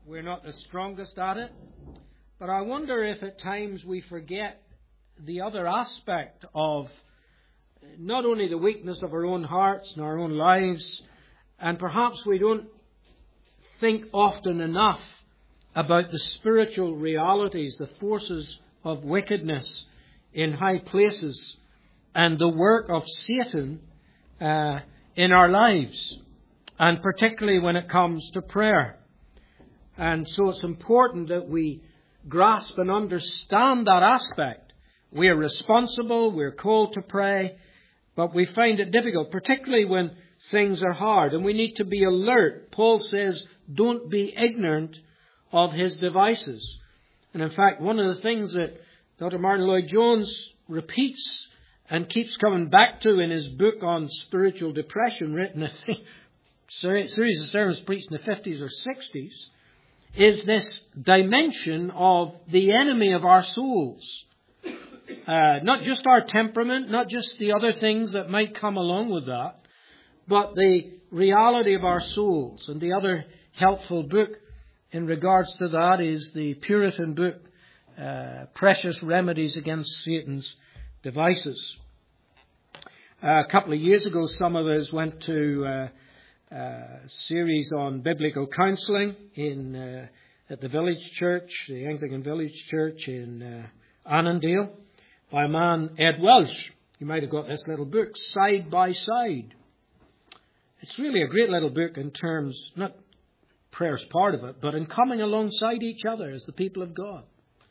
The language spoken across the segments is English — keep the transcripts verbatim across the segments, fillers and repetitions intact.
We're not the strongest at it. But I wonder if at times we forget the other aspect of not only the weakness of our own hearts and our own lives, and perhaps we don't think often enough about the spiritual realities, the forces of wickedness in high places, and the work of Satan uh, in our lives, and particularly when it comes to prayer. And so it's important that we grasp and understand that aspect. We are responsible, we're called to pray, but we find it difficult, particularly when things are hard, and we need to be alert. Paul says, don't be ignorant of his devices. And in fact, one of the things that Doctor Martin Lloyd-Jones repeats and keeps coming back to in his book on spiritual depression, written a series of sermons preached in the fifties or sixties, is this dimension of the enemy of our souls. Uh, not just our temperament, not just the other things that might come along with that, but the reality of our souls. And the other helpful book in regards to that is the Puritan book, uh, Precious Remedies Against Satan's Devices. Uh, a couple of years ago, some of us went to uh, a series on biblical counselling in uh, at the village church, the Anglican village church in uh, Annandale, by a man, Ed Welsh. You might have got this little book, Side by Side. It's really a great little book in terms, not prayer's part of it, but in coming alongside each other as the people of God.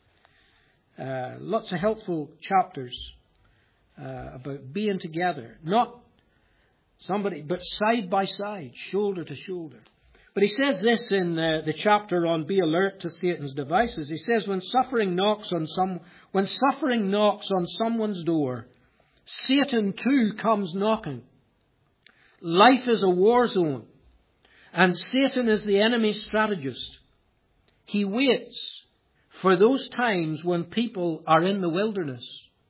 Uh, lots of helpful chapters uh, about being together, not somebody, but side by side, shoulder to shoulder. But he says this in uh, the chapter on Be Alert to Satan's Devices. He says, when suffering knocks on some, when suffering knocks on someone's door, Satan too comes knocking. Life is a war zone, and Satan is the enemy's strategist. He waits for those times when people are in the wilderness,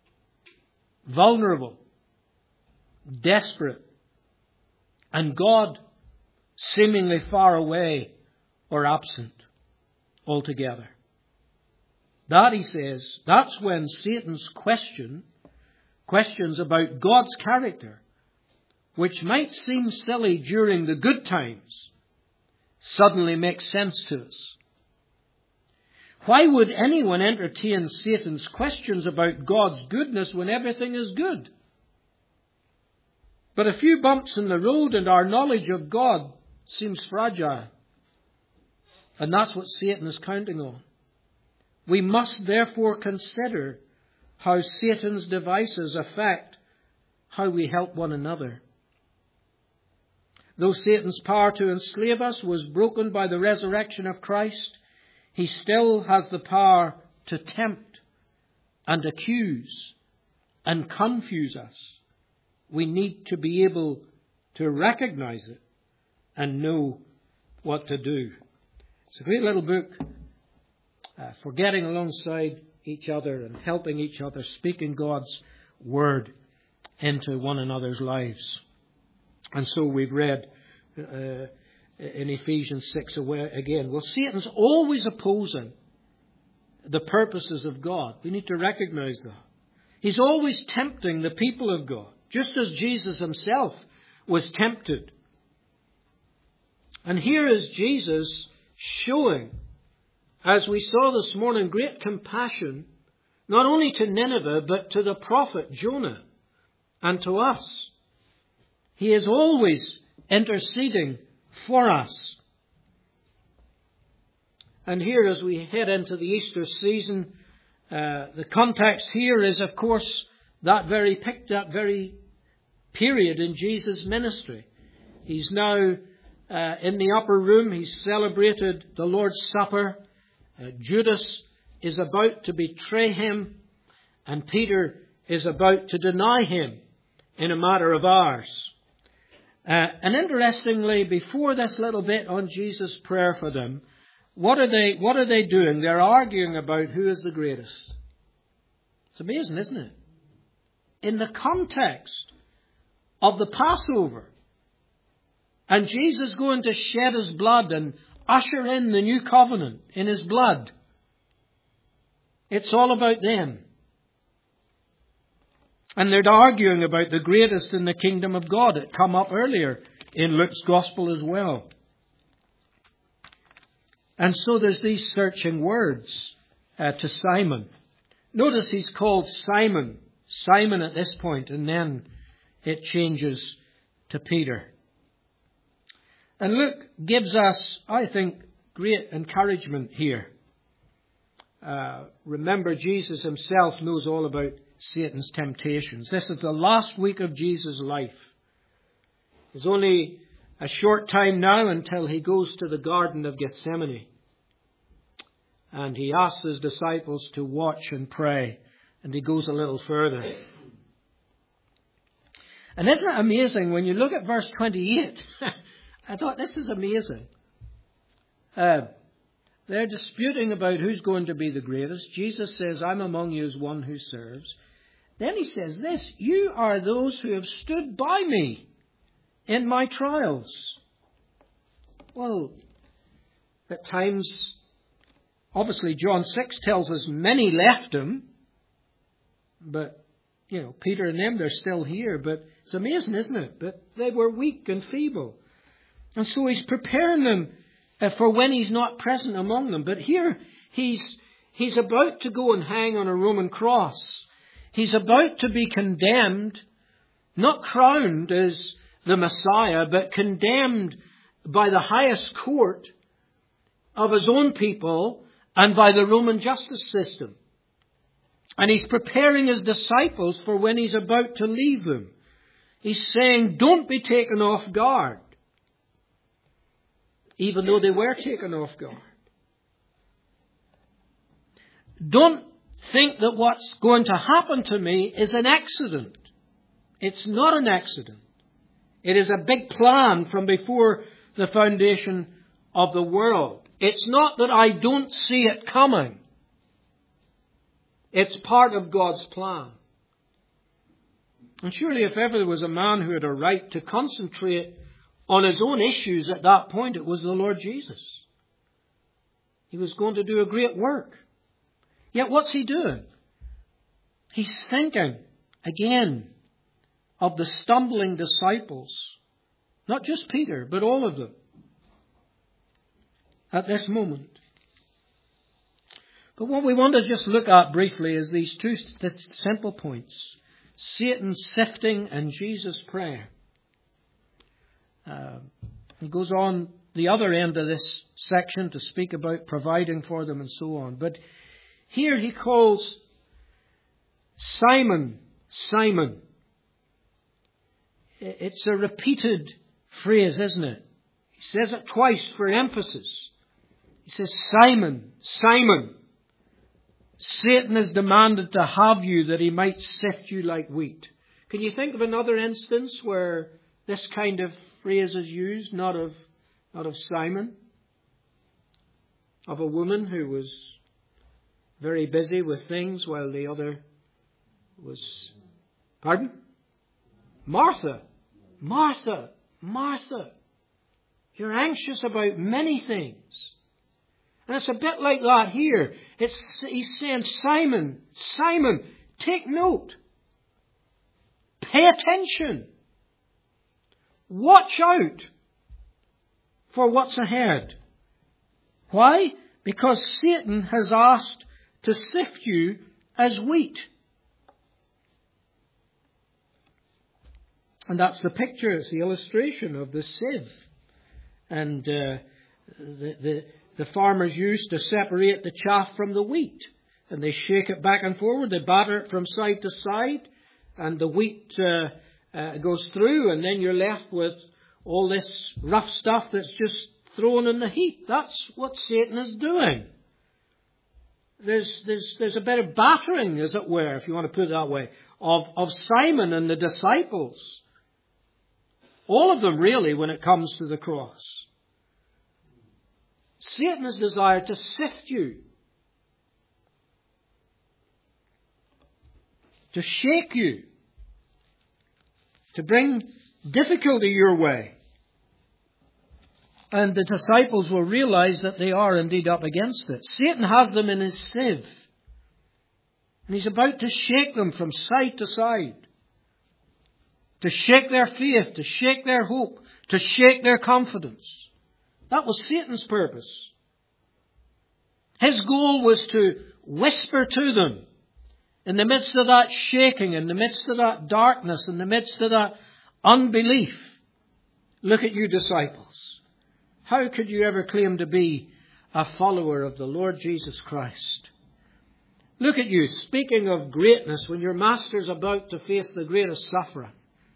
vulnerable, desperate, and God seemingly far away or absent altogether. That, he says, that's when Satan's question, questions about God's character, which might seem silly during the good times, suddenly make sense to us. Why would anyone entertain Satan's questions about God's goodness when everything is good? But a few bumps in the road and our knowledge of God seems fragile. And that's what Satan is counting on. We must therefore consider how Satan's devices affect how we help one another. Though Satan's power to enslave us was broken by the resurrection of Christ, he still has the power to tempt and accuse and confuse us. We need to be able to recognize it and know what to do. It's a great little book uh, for getting alongside each other and helping each other, speaking God's word into one another's lives. And so we've read uh, in Ephesians six again. Well, Satan's always opposing the purposes of God. We need to recognize that. He's always tempting the people of God, just as Jesus himself was tempted. And here is Jesus showing, as we saw this morning, great compassion, not only to Nineveh, but to the prophet Jonah and to us. He is always interceding for us. And here, as we head into the Easter season, uh, the context here is, of course, that very pic- that very period in Jesus' ministry. He's now uh, in the upper room. He's celebrated the Lord's Supper. Uh, Judas is about to betray him, and Peter is about to deny him in a matter of hours. Uh, and interestingly, before this little bit on Jesus' prayer for them, what are they, what are they doing? They're arguing about who is the greatest. It's amazing, isn't it? In the context of the Passover, and Jesus going to shed his blood and usher in the new covenant in His blood. It's all about them. And they're arguing about the greatest in the kingdom of God. It come up earlier in Luke's Gospel as well. And so there's these searching words uh, to Simon. Notice he's called Simon. Simon at this point, and then it changes to Peter. And Luke gives us, I think, great encouragement here. Uh, remember, Jesus himself knows all about Satan's temptations. This is the last week of Jesus' life. There's only a short time now until he goes to the Garden of Gethsemane. And he asks his disciples to watch and pray. And he goes a little further. And isn't it amazing when you look at verse twenty-eight? I thought, this is amazing. Uh, they're disputing about who's going to be the greatest. Jesus says, I'm among you as one who serves. Then he says this, you are those who have stood by me in my trials. Well, at times, obviously John six tells us many left him. But, you know, Peter and them, they're still here. But it's amazing, isn't it? But they were weak and feeble. And so he's preparing them uh, for when he's not present among them. But here he's he's about to go and hang on a Roman cross. He's about to be condemned, not crowned as the Messiah, but condemned by the highest court of his own people and by the Roman justice system. And he's preparing his disciples for when he's about to leave them. He's saying, don't be taken off guard. Even though they were taken off guard. Don't think that what's going to happen to me is an accident. It's not an accident. It is a big plan from before the foundation of the world. It's not that I don't see it coming. It's part of God's plan. And surely if ever there was a man who had a right to concentrate on his own issues at that point, it was the Lord Jesus. He was going to do a great work. Yet what's he doing? He's thinking again of the stumbling disciples. Not just Peter, but all of them. At this moment. But what we want to just look at briefly is these two simple points. Satan's sifting and Jesus' prayer. Uh, he goes on the other end of this section to speak about providing for them and so on. But here he calls Simon, Simon. It's a repeated phrase, isn't it? He says it twice for emphasis. He says, Simon, Simon. Satan has demanded to have you that he might sift you like wheat. Can you think of another instance where this kind of phrase is used, not of, not of Simon, of a woman who was very busy with things while the other was, pardon? Martha, Martha, Martha. You're anxious about many things. And it's a bit like that here. It's, he's saying, Simon, Simon, take note. Pay attention. Watch out for what's ahead. Why? Because Satan has asked to sift you as wheat. And that's the picture, it's the illustration of the sieve. And uh, the, the, the farmers used to separate the chaff from the wheat. And they shake it back and forward, they batter it from side to side, and the wheat uh, uh, goes through, and then you're left with all this rough stuff that's just thrown in the heat. That's what Satan is doing. There's, there's, there's a bit of battering, as it were, if you want to put it that way, of, of Simon and the disciples. All of them, really, when it comes to the cross. Satan has desired to sift you. To shake you. To bring difficulty your way. And the disciples will realize that they are indeed up against it. Satan has them in his sieve. And he's about to shake them from side to side. To shake their faith, to shake their hope, to shake their confidence. That was Satan's purpose. His goal was to whisper to them, in the midst of that shaking, in the midst of that darkness, in the midst of that unbelief, look at you disciples. How could you ever claim to be a follower of the Lord Jesus Christ? Look at you, speaking of greatness, when your master's about to face the greatest suffering.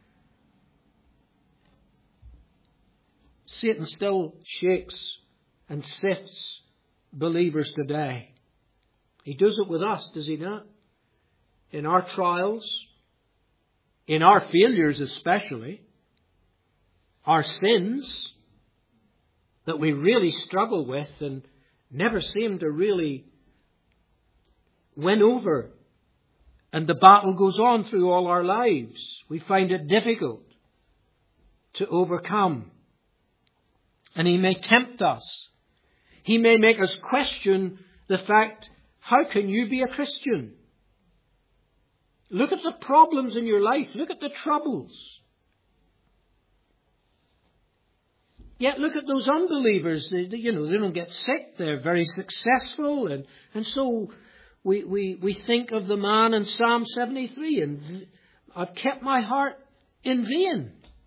Satan still shakes and sifts believers today. He does it with us, does he not? In our trials, in our failures especially, our sins that we really struggle with and never seem to really win over. And the battle goes on through all our lives. We find it difficult to overcome. And he may tempt us. He may make us question the fact, how can you be a Christian? Look at the problems in your life. Look at the troubles. Yet look at those unbelievers. They, they, you know, they don't get sick. They're very successful. And, and so we, we, we think of the man in Psalm seventy-three. And I've kept my heart in vain.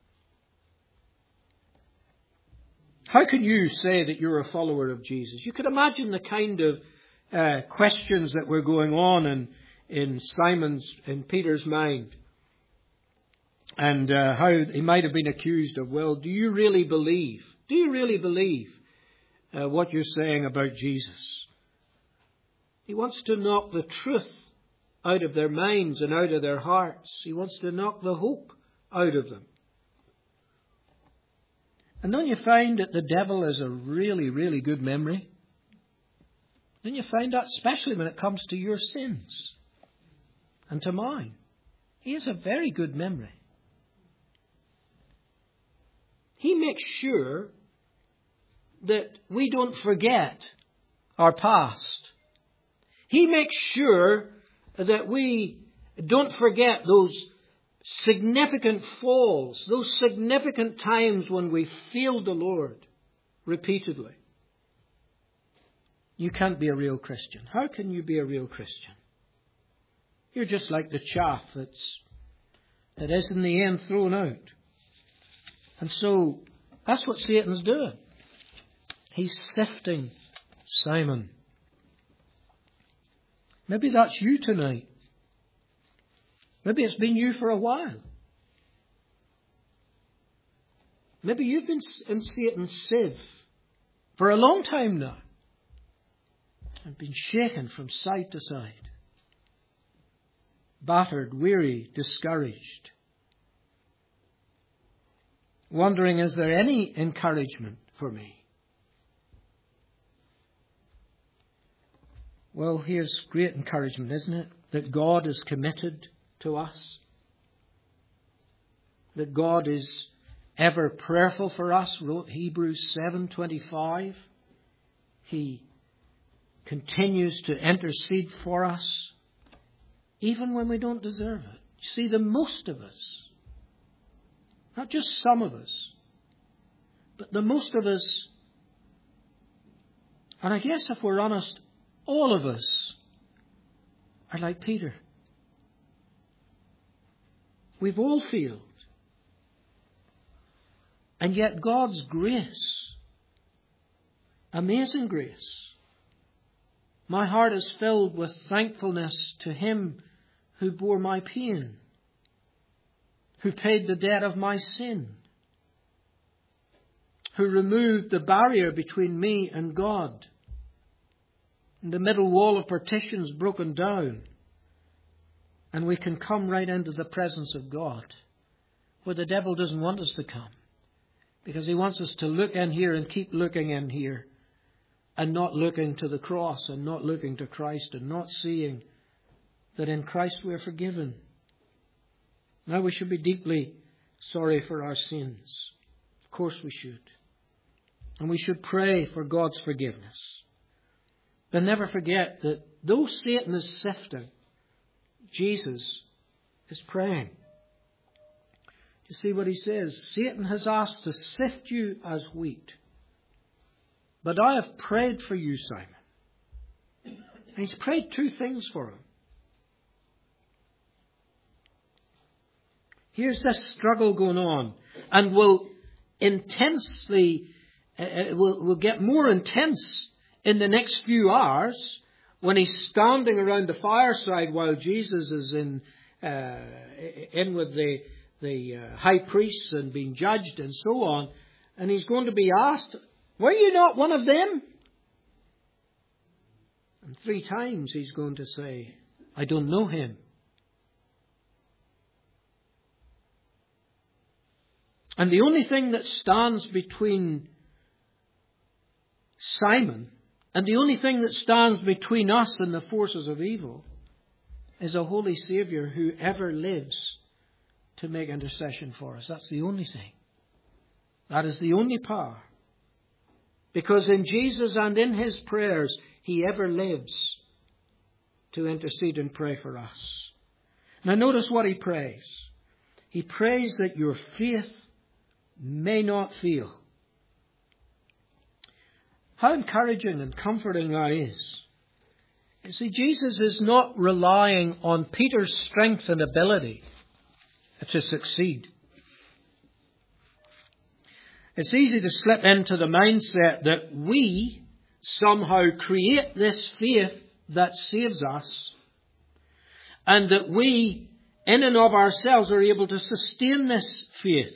How can you say that you're a follower of Jesus? You could imagine the kind of uh, questions that were going on in, in Simon's, in Peter's mind. And uh, how he might have been accused of, well, do you really believe? Do you really believe uh, what you're saying about Jesus? He wants to knock the truth out of their minds and out of their hearts. He wants to knock the hope out of them. And don't you find that the devil has a really, really good memory? Don't you find that especially when it comes to your sins and to mine? He has a very good memory. He makes sure that we don't forget our past. He makes sure that we don't forget those significant falls, those significant times when we failed the Lord repeatedly. You can't be a real Christian. How can you be a real Christian? You're just like the chaff that's, that is in the end thrown out. And so that's what Satan's doing. He's sifting Simon. Maybe that's you tonight. Maybe it's been you for a while. Maybe you've been in Satan's sieve for a long time now and been shaken from side to side. Battered, weary, discouraged. Wondering, is there any encouragement for me? Well, here's great encouragement, isn't it? That God is committed to us. That God is ever prayerful for us, wrote Hebrews seven twenty-five. He continues to intercede for us, even when we don't deserve it. You see, the most of us, not just some of us, but the most of us, and I guess if we're honest, all of us are like Peter. We've all failed. And yet God's grace, amazing grace, my heart is filled with thankfulness to Him who bore my pain, who paid the debt of my sin, who removed the barrier between me and God. And the middle wall of partition is broken down. And we can come right into the presence of God, where the devil doesn't want us to come. Because he wants us to look in here and keep looking in here. And not looking to the cross and not looking to Christ and not seeing that in Christ we are forgiven. Now we should be deeply sorry for our sins. Of course we should. And we should pray for God's forgiveness. But never forget that though Satan is sifting, Jesus is praying. You see what he says? Satan has asked to sift you as wheat. But I have prayed for you, Simon. And he's prayed two things for him. Here's this struggle going on. And will intensely, uh, will, will get more intense in the next few hours when he's standing around the fireside while Jesus is in, uh, in with the, the uh, high priests and being judged and so on. And he's going to be asked, were you not one of them? And three times he's going to say, I don't know him. And the only thing that stands between Simon and the only thing that stands between us and the forces of evil is a holy Saviour who ever lives to make intercession for us. That's the only thing. That is the only power. Because in Jesus and in his prayers, he ever lives to intercede and pray for us. Now notice what he prays. He prays that your faith may not fail. How encouraging and comforting that is. You see, Jesus is not relying on Peter's strength and ability to succeed. It's easy to slip into the mindset that we somehow create this faith that saves us, and that we, in and of ourselves, are able to sustain this faith.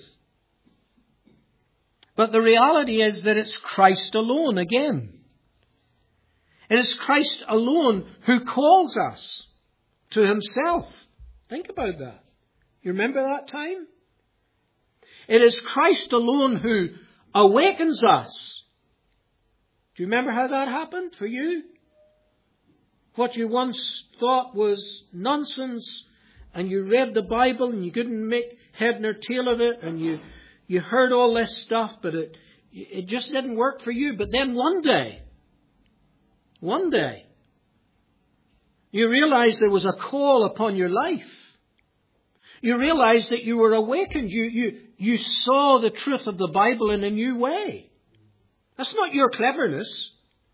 But the reality is that it's Christ alone again. It is Christ alone who calls us to himself. Think about that. You remember that time? It is Christ alone who awakens us. Do you remember how that happened for you? What you once thought was nonsense, and you read the Bible and you couldn't make head nor tail of it, and you You heard all this stuff, but it, it just didn't work for you. But then one day, one day, you realized there was a call upon your life. You realized that you were awakened. You, you, you saw the truth of the Bible in a new way. That's not your cleverness.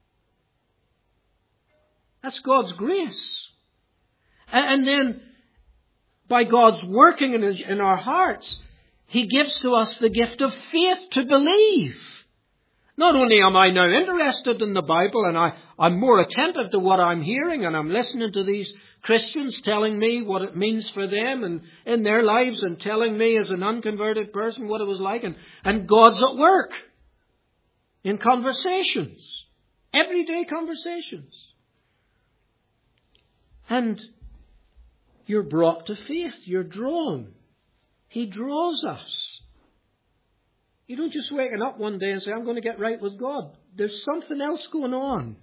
That's God's grace. And, and then, by God's working in, in our hearts, he gives to us the gift of faith to believe. Not only am I now interested in the Bible and I, I'm more attentive to what I'm hearing, and I'm listening to these Christians telling me what it means for them and in their lives, and telling me as an unconverted person what it was like. And, and God's at work in conversations, everyday conversations. And you're brought to faith. You're drawn. He draws us. You don't just waken up one day and say, I'm going to get right with God. There's something else going on.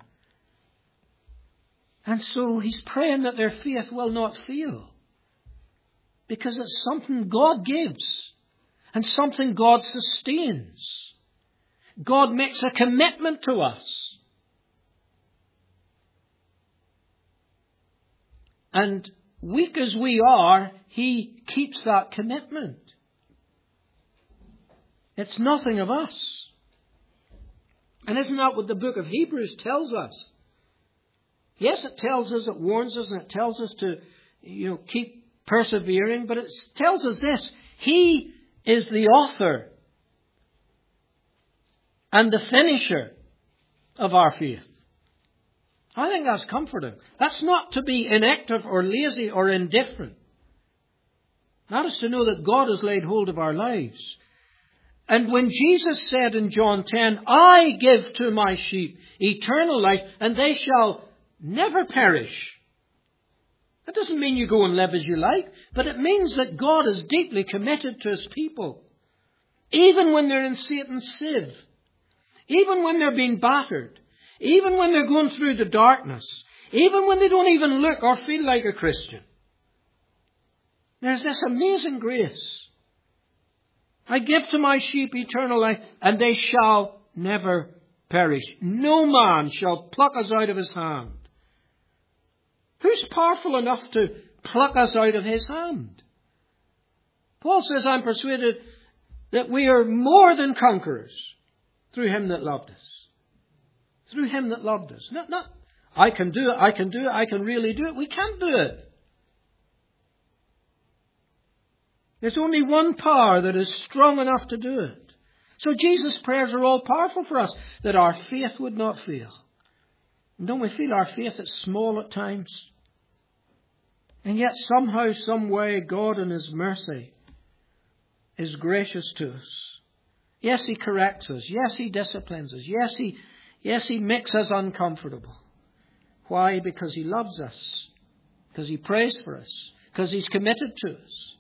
And so he's praying that their faith will not fail. Because it's something God gives. And something God sustains. God makes a commitment to us. And weak as we are, he keeps that commitment. It's nothing of us. And isn't that what the book of Hebrews tells us? Yes, it tells us, it warns us, and it tells us to, you know, keep persevering. But it tells us this: he is the author and the finisher of our faith. I think that's comforting. That's not to be inactive or lazy or indifferent. That is to know that God has laid hold of our lives. And when Jesus said in John ten, I give to my sheep eternal life, and they shall never perish. That doesn't mean you go and live as you like, but it means that God is deeply committed to his people. Even when they're in Satan's sieve. Even when they're being battered. Even when they're going through the darkness. Even when they don't even look or feel like a Christian. There's this amazing grace. I give to my sheep eternal life, and they shall never perish. No man shall pluck us out of his hand. Who's powerful enough to pluck us out of his hand? Paul says, I'm persuaded that we are more than conquerors through him that loved us. Through him that loved us. Not, not, I can do it, I can do it, I can really do it. We can't do it. There's only one power that is strong enough to do it. So Jesus' prayers are all powerful for us, that our faith would not fail. And don't we feel our faith is small at times? And yet somehow, some way, God in his mercy is gracious to us. Yes, he corrects us. Yes, he disciplines us. Yes, he, yes, he makes us uncomfortable. Why? Because he loves us. Because he prays for us. Because he's committed to us.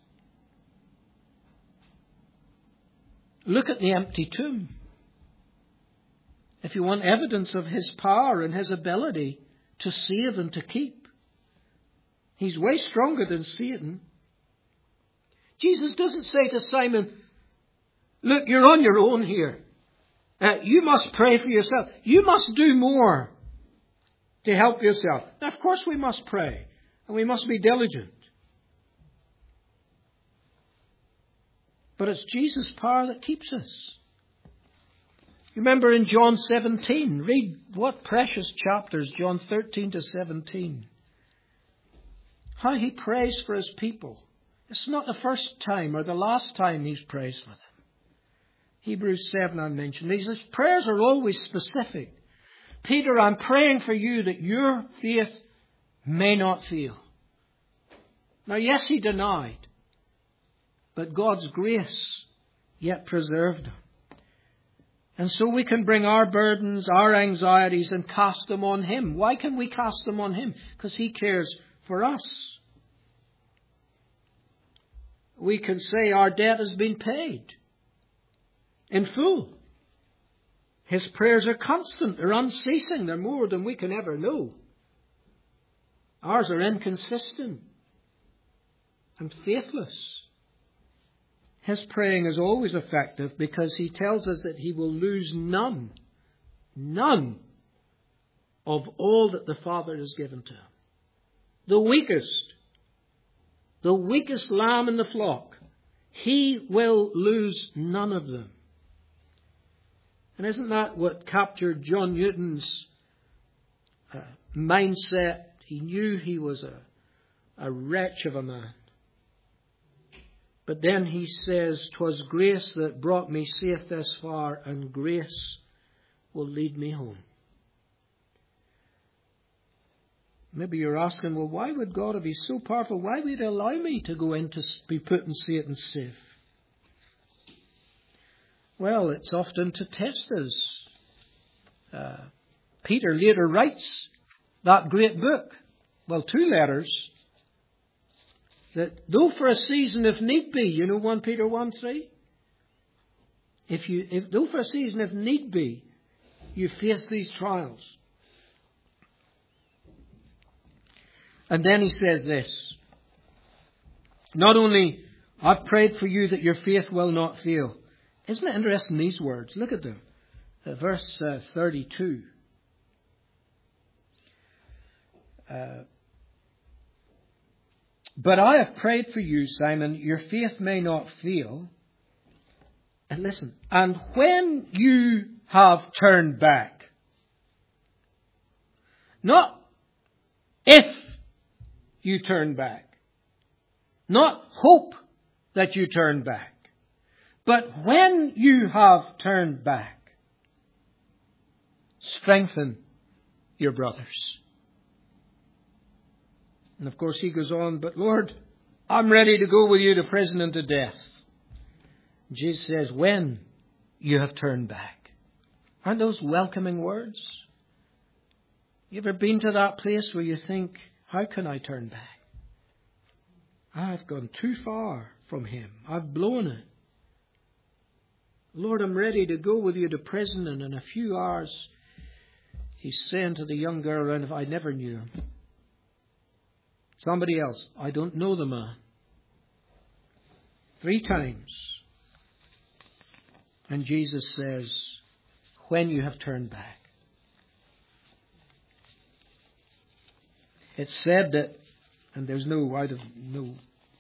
Look at the empty tomb. If you want evidence of his power and his ability to save and to keep, he's way stronger than Satan. Jesus doesn't say to Simon, look, you're on your own here. Uh, you must pray for yourself. You must do more to help yourself. Now, of course we must pray. And we must be diligent. But it's Jesus' power that keeps us. You remember in John seventeen, read what precious chapters, John thirteen to seventeen. How he prays for his people. It's not the first time or the last time he's prays for them. Hebrews seven I mentioned. These prayers are always specific. Peter, I'm praying for you that your faith may not fail. Now, yes, he denied. But God's grace yet preserved him. And so we can bring our burdens, our anxieties, and cast them on him. Why can we cast them on him? Because he cares for us. We can say our debt has been paid in full. His prayers are constant, they're unceasing, they're more than we can ever know. Ours are inconsistent and faithless. His praying is always effective because he tells us that he will lose none, none of all that the Father has given to him. The weakest, the weakest lamb in the flock, he will lose none of them. And isn't that what captured John Newton's uh, mindset? He knew he was a, a wretch of a man. But then he says, "'Twas grace that brought me safe this far, and grace will lead me home." Maybe you're asking, well, why would God, if he's so powerful, why would he allow me to go in to be put in Satan's safe? Well, it's often to test us. Uh, Peter later writes that great book, well, two letters, that though for a season if need be, you know First Peter one three? If you, if, though for a season if need be, you face these trials. And then he says this, not only, I've prayed for you that your faith will not fail. Isn't it interesting, these words? Look at them. Uh, verse uh, thirty-two. Uh, But I have prayed for you, Simon, your faith may not fail. And listen, and when you have turned back, not if you turn back, not hope that you turn back, but when you have turned back, strengthen your brothers. And of course he goes on, but Lord, I'm ready to go with you to prison and to death. Jesus says, when you have turned back. Aren't those welcoming words? You ever been to that place where you think, how can I turn back? I've gone too far from him. I've blown it. Lord, I'm ready to go with you to prison. And in a few hours, he's saying to the young girl around, if I never knew him. Somebody else, I don't know the man. Three times. And Jesus says, when you have turned back. It's said that, and there's no out of no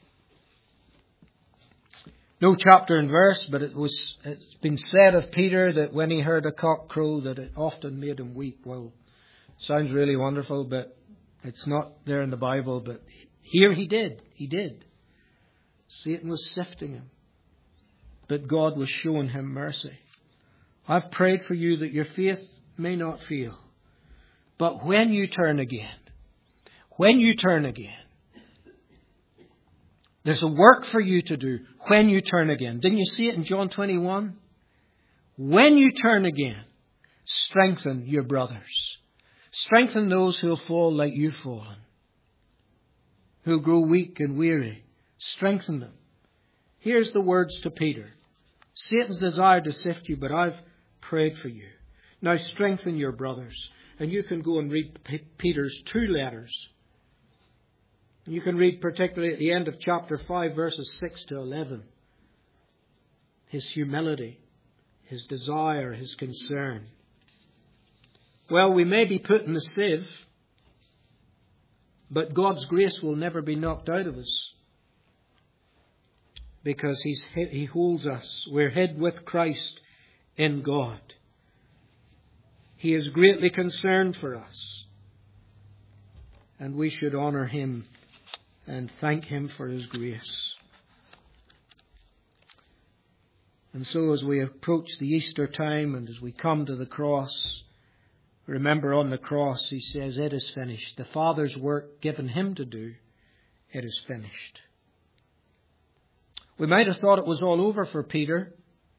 no chapter and verse, but it was it's been said of Peter that when he heard a cock crow, that it often made him weep. Well, sounds really wonderful, but it's not there in the Bible. But here he did. He did. Satan was sifting him, but God was showing him mercy. I've prayed for you that your faith may not fail, but when you turn again, when you turn again, there's a work for you to do when you turn again. Didn't you see it in John twenty-one? When you turn again, strengthen your brothers. Strengthen those who will fall like you've fallen, who grow weak and weary. Strengthen them. Here's the words to Peter. Satan's desired to sift you, but I've prayed for you. Now strengthen your brothers. And you can go and read P- Peter's two letters. You can read particularly at the end of chapter five, verses six to eleven. His humility, his desire, his concern. Well, we may be put in the sieve, but God's grace will never be knocked out of us. Because he's, He holds us. We're hid with Christ in God. He is greatly concerned for us. And we should honour Him and thank Him for His grace. And so as we approach the Easter time and as we come to the cross, remember on the cross He says, it is finished. The Father's work given Him to do, it is finished. We might have thought it was all over for Peter.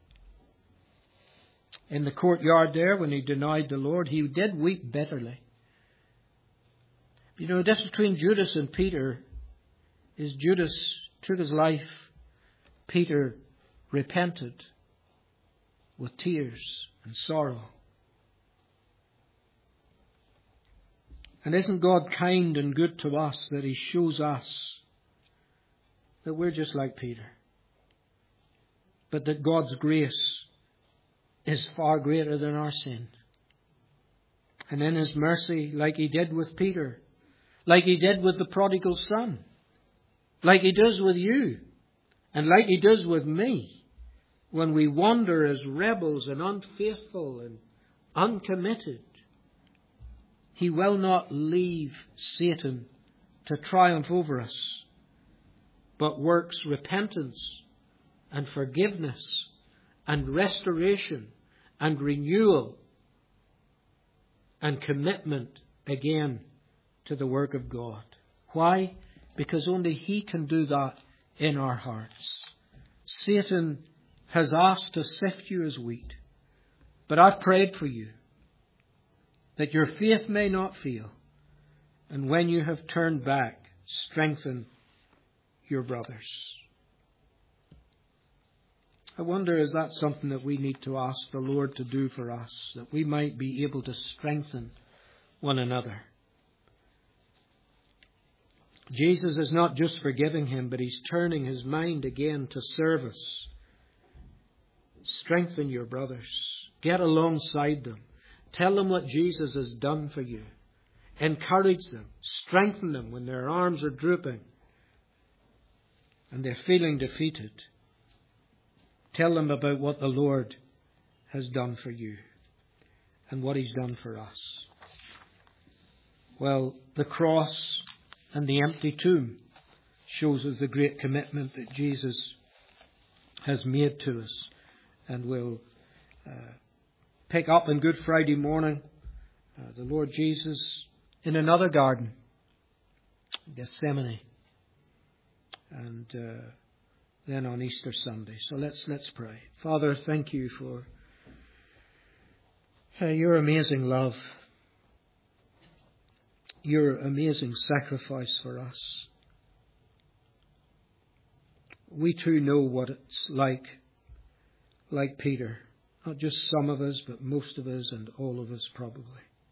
In the courtyard there, when he denied the Lord, he did weep bitterly. You know, the difference between Judas and Peter is Judas took his life. Peter repented with tears and sorrow. And isn't God kind and good to us that He shows us that we're just like Peter? But that God's grace is far greater than our sin. And in His mercy, like He did with Peter, like He did with the prodigal son, like He does with you, and like He does with me, when we wander as rebels and unfaithful and uncommitted, He will not leave Satan to triumph over us, but works repentance and forgiveness and restoration and renewal and commitment again to the work of God. Why? Because only He can do that in our hearts. Satan has asked to sift you as wheat, but I've prayed for you that your faith may not fail, and when you have turned back, strengthen your brothers. I wonder, is that something that we need to ask the Lord to do for us, that we might be able to strengthen one another? Jesus is not just forgiving him, but He's turning his mind again to service. Strengthen your brothers. Get alongside them. Tell them what Jesus has done for you. Encourage them. Strengthen them when their arms are drooping and they're feeling defeated. Tell them about what the Lord has done for you and what He's done for us. Well, the cross and the empty tomb shows us the great commitment that Jesus has made to us. And we'll uh, pick up on Good Friday morning uh, the Lord Jesus in another garden, Gethsemane, and uh, then on Easter Sunday. So let's let's pray. Father, thank You for uh, Your amazing love, Your amazing sacrifice for us. We too know what it's like, like Peter. Not just some of us, but most of us and all of us probably.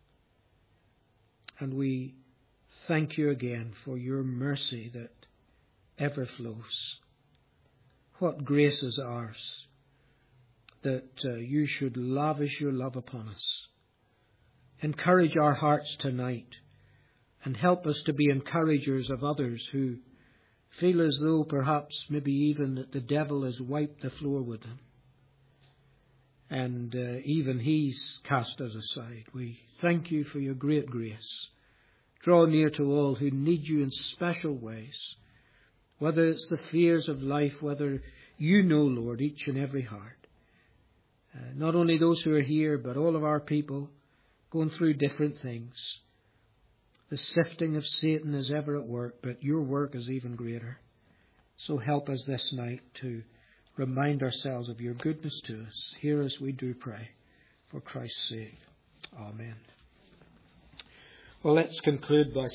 And we thank You again for Your mercy that ever flows. What grace is ours that uh, you should lavish your love upon us. Encourage our hearts tonight and help us to be encouragers of others who feel as though perhaps maybe even that the devil has wiped the floor with them. And uh, even he's cast us aside. We thank you for your great grace. Draw near to all who need you in special ways. Whether it's the fears of life, whether you know, Lord, each and every heart. Uh, not only those who are here, but all of our people going through different things. The sifting of Satan is ever at work, but your work is even greater. So help us this night to remind ourselves of your goodness to us. Hear us, we do pray, for Christ's sake. Amen. Well, let's conclude by